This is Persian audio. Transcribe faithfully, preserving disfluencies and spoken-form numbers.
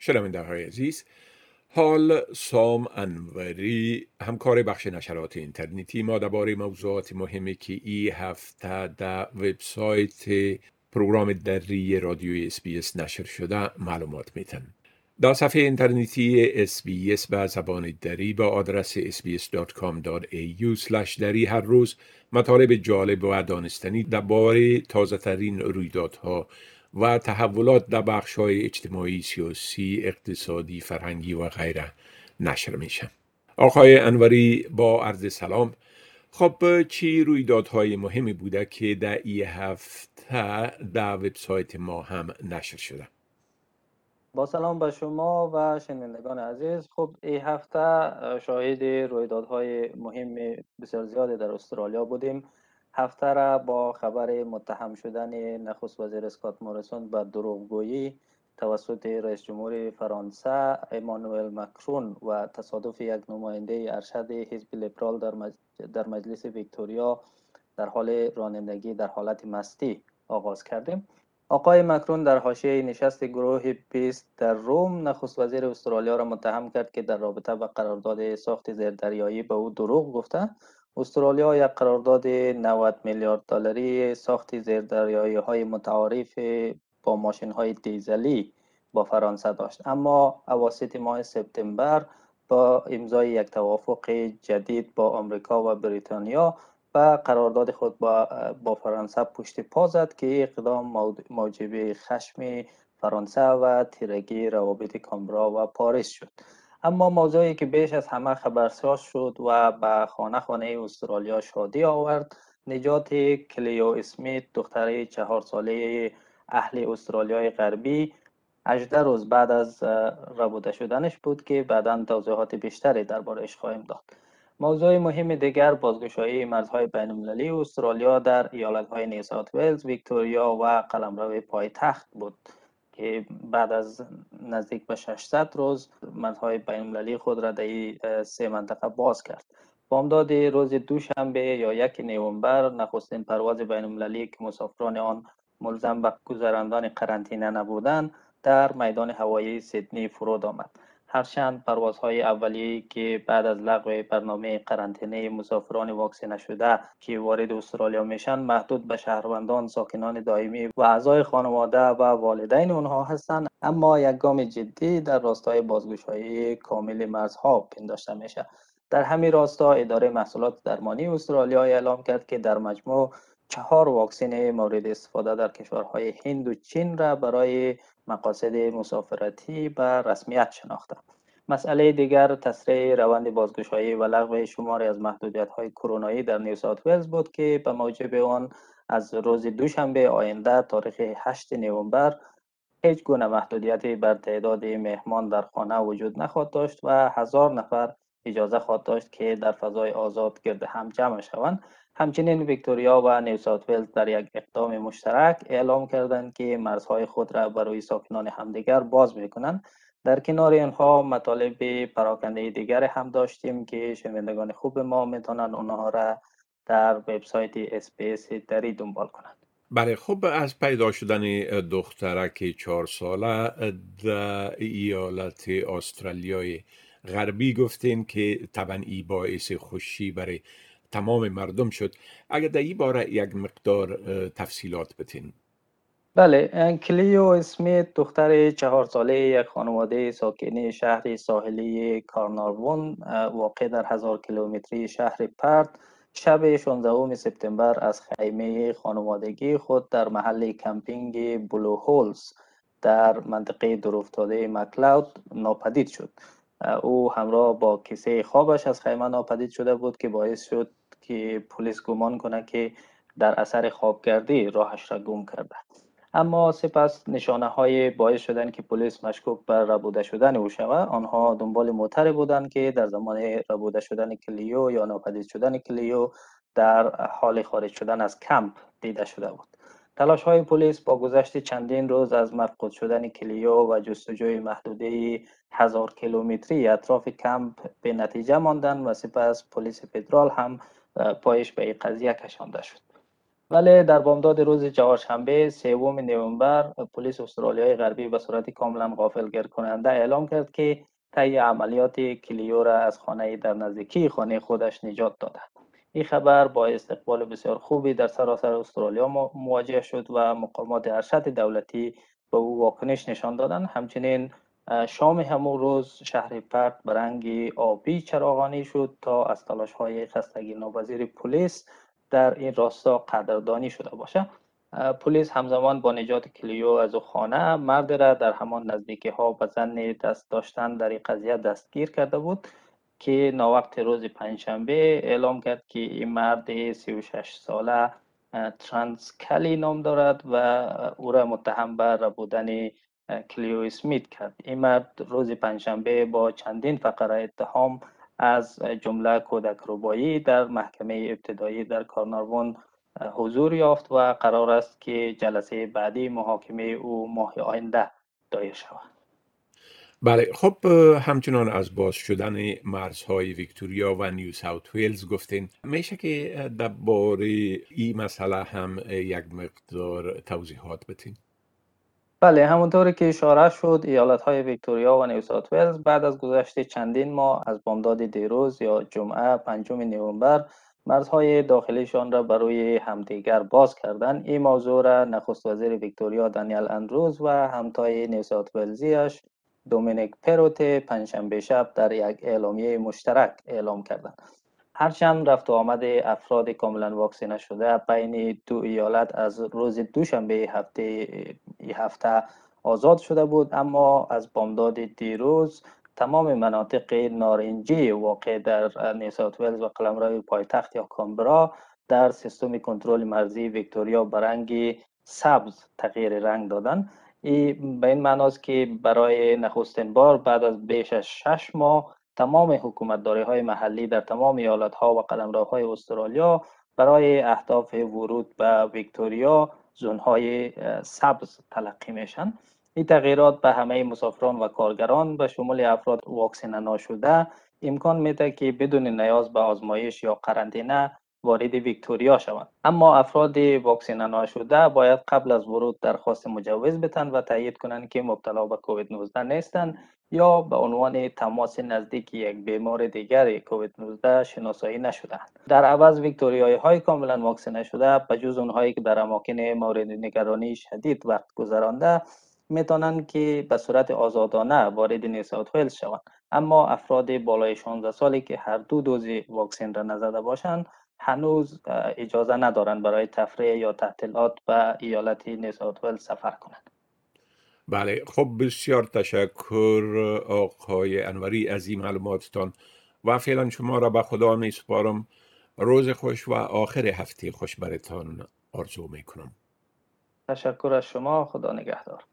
شنونده‌های عزیز، حال سام انوری همکار بخش نشرات اینترنتی ما درباره موضوعات مهمی که این هفته در وبسایت پروگرام دری رادیوی اس بی اس نشر شده معلومات میتن. در صفحه اینترنتی اس بی اس به زبان دری با آدرس اس بی اس دات کام دات ای یو اسلش دری هر روز مطالب جالب و دانستنی درباره تازه ترین رویدادها و تحولات در بخش‌های اجتماعی، سیاسی، اقتصادی، فرهنگی و غیره نشر میشه. آقای انوری با عرض سلام. خب چی رویدادهای مهمی بوده که در این هفته در وبسایت ما هم نشر شده؟ با سلام به شما و شنوندگان عزیز. خب این هفته شاهد رویدادهای مهم بسیار زیادی در استرالیا بودیم. هفته را با خبر متهم شدن نخست وزیر اسکات موریسون به دروغگویی توسط رئیس جمهور فرانسه امانوئل مکرون و تصادف یک نماینده ارشد حزب لیبرال در, مج... در مجلس ویکتوریا در حال رانندگی در حالت مستی آغاز کردیم. آقای مکرون در حاشیه نشست گروه بیست در روم نخست وزیر استرالیا را متهم کرد که در رابطه با قرارداد ساخت زیردریایی به او دروغ گفته. استرالیا یک قرارداد نود میلیارد دلاری ساخت زیردریایی های متعارف با ماشین های دیزلی با فرانسه داشت، اما اواسط ماه سپتامبر با امضای یک توافق جدید با آمریکا و بریتانیا و قرارداد خود با, با فرانسه پشت پا زد که اقدام موجب خشم فرانسه و تیرگی روابط کامبرا و پاریس شد. اما موضوعی که بیش از همه خبرساز شد و به خانه خانه استرالیا شادی آورد نجات کلیو اسمیت، دختر چهار ساله اهل استرالیای غربی هجده روز بعد از ربوده شدنش بود که بعداً توضیحات بیشتری درباره‌اش خواهیم داد. موضوع مهم دیگر بازگشایی مرزهای بین‌المللی استرالیا در ایالت‌های نیو ساوت ولز، ویکتوریا و قلمرو پایتخت بود که بعد از نزدیک به ششصد روز مرزهای بین‌المللی خود را در این سه منطقه باز کرد. بامداد روز دوشنبه یا یک نوامبر نخستین پرواز بین‌المللی که مسافران آن ملزم به گذراندن قرنطینه نبودند در میدان هوایی سیدنی فرود آمد. هرچند پروازهای اولیه‌ای که بعد از لغو برنامه قرنطینه مسافران واکسینه شده که وارد استرالیا میشن محدود به شهروندان، ساکنان دائمی و اعضای خانواده و والدین اونها هستند، اما یک گام جدی در راستای بازگشایی کامل مرزها پنداشته میشه. در همین راستا اداره محصولات درمانی استرالیا اعلام کرد که در مجموع چهار واکسن مورد استفاده در کشورهای هند و چین را برای مقاصد مسافرتی به رسمیت شناخته. مسئله دیگر تسریع روند بازگشایی و لغو شماری از محدودیت‌های کرونایی در نیو ساوت ولز بود که به موجب آن از روز دوشنبه آینده تاریخ هشت نوامبر هیچ گونه محدودیتی بر تعداد مهمان در خانه وجود نخواهد داشت و هزار نفر اجازه خواهد داشت که در فضای آزاد گرد هم جمع شوند. همچنین ویکتوریا و نیو ساوت ولز در یک اقدام مشترک اعلام کردند که مرزهای خود را برای ساکنان همدیگر باز می‌کنند. در کنار اینها مطالب پراکنده دیگر هم داشتیم که شنوندگان خوب ما میتونن اونها را در وبسایت اس بی اس دری دنبال کنند. بله، خب از پیدا شدن دخترک چهار ساله در ایالت استرالیای غربی گفتین که طبعا ای باعث خوشی برای تمام مردم شد. اگر در این باره یک مقدار تفصیلات بتین. بله، کلیو اسمیت دختر چهار ساله یک خانواده ساکنی شهر ساحلی کارنارون واقع در هزار کیلومتری شهر پرت شب شانزدهم سپتامبر از خیمه خانوادگی خود در محل کمپینگ بلو هولز در منطقه دورافتاده مکلاود ناپدید شد. او همراه با کیسه خوابش از خیمه ناپدید شده بود که باعث شد که پلیس گمان کنه که در اثر خوابگردی راهش را گم کرده. اما سپس نشانه های باعث شدن که پلیس مشکوک بر ربوده شدن او شود. آنها دنبال موتری بودند که در زمان ربوده شدن کلیو یا ناپدید شدن کلیو در حال خارج شدن از کمپ دیده شده بود. تلاش های پلیس با گذشت چندین روز از مفقود شدن کلیو و جستجوی محدوده هزار کیلومتری اطراف کمپ به نتیجه ماندند و سپس پلیس فدرال هم پایش به این قضیه کشانده شد. ولی در بامداد روز چهارشنبه سوم نوامبر پلیس استرالیای غربی به صورت کاملا غافلگیر کننده اعلام کرد که طی عملیات کلیو را از خانه در نزدیکی خانه خودش نجات داده. این خبر با استقبال بسیار خوبی در سراسر استرالیا مواجه شد و مقامات ارشد دولتی به او واکنش نشان دادند. همچنین شام همون روز شهر پرت به رنگ آبی چراغانی شد تا از تلاش‌های خستگی ناپذیر پلیس در این راستا قدردانی شده باشه. پلیس همزمان با نجات کلیو از خانه مرد را در همان نزدیکی ها به ظن دست داشتن در این قضیه دستگیر کرده بود که ناوقت روز پنجشنبه اعلام کرد که این مرد سی و شش ساله ترانس کلی نام دارد و او را متهم به ربودن کلیو اسمیت کرد. این مرد روز پنجشنبه با چندین فقره اتهام از جمله کودک ربایی در محکمه ابتدایی در کارنارون حضور یافت و قرار است که جلسه بعدی محاکمه او ماه آینده دایر شود. بله، خب همچنان از باز شدن مرزهای ویکتوریا و نیو ساوت ویلز گفتین، میشه که درباره این مسئله هم یک مقدار توضیحات بدین؟ بله، همونطوری که اشاره شد ایالت‌های ویکتوریا و نیو ساوت ویلز بعد از گذشت چندین ماه از بامداد دیروز یا جمعه پنجم نوامبر مرزهای داخلیشان را برای همدیگر باز کردند. این موضوع را نخست وزیر ویکتوریا دانیل اندروز و همتای نیو ساوت ویلزیش دومینیک پروت پنجشنبه شب در یک اعلامیه مشترک اعلام کردند. هرچند رفت و آمد افراد کاملا واکسینه شده بین دو ایالت از روز دوشنبه هفته ای هفته آزاد شده بود، اما از بامداد دیروز تمام مناطق نارنجی واقع در نیو ساوت ویلز و قلمرو پایتخت یا کانبرا در سیستم کنترل مرزی ویکتوریا به رنگ سبز تغییر رنگ دادند. این به این معناست که برای نخستین بار بعد از بیش از شش ماه تمام حکومتداری های محلی در تمام ایالت ها و قلمروهای استرالیا برای اهداف ورود به ویکتوریا زون های سبز تلقی میشن. این تغییرات به همه مسافران و کارگران به شمول افراد واکسینه نشده امکان میده که بدون نیاز به آزمایش یا قرنطینه وارد ویکتوریا شوند. اما افراد واکسینه نشده باید قبل از ورود درخواست مجوز بدن و تایید کنند که مبتلا به کووید نوزده نیستند یا به عنوان تماس نزدیک یک بیمار دیگر کووید نوزده شناسایی نشدند. در عوض ویکتوریایی های کاملا واکسینه شده به جز اونهایی که در اماکن مورد نگرانی شدید وقت گذرانده میتونند که به صورت آزادانه وارد نیو ساوت ویلز شوند. اما افراد بالای شانزده سالی که هر دو دوز واکسن را نزده باشند هنوز اجازه ندارند برای تفریح یا تعطیلات به ایالت نیو ساوت ویلز سفر کنند. بله، خب بسیار تشکر آقای انوری از این معلوماتتان و فعلا شما را به خدا می سپارم. روز خوش و آخر هفته خوش برتان آرزو می کنم. تشکر از شما. خدا نگهدار.